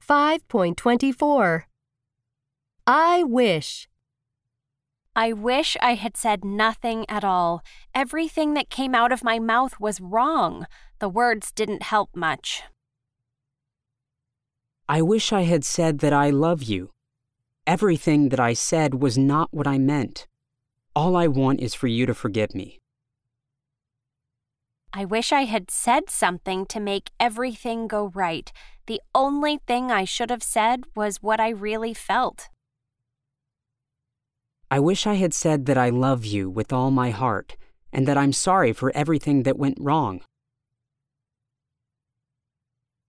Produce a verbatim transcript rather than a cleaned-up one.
five point two four. I wish. I wish I had said nothing at all. Everything that came out of my mouth was wrong. The words didn't help much. I wish I had said that I love you. Everything that I said was not what I meant. All I want is for you to forgive me. I wish I had said something to make everything go right. The only thing I should have said was what I really felt. I wish I had said that I love you with all my heart and that I'm sorry for everything that went wrong.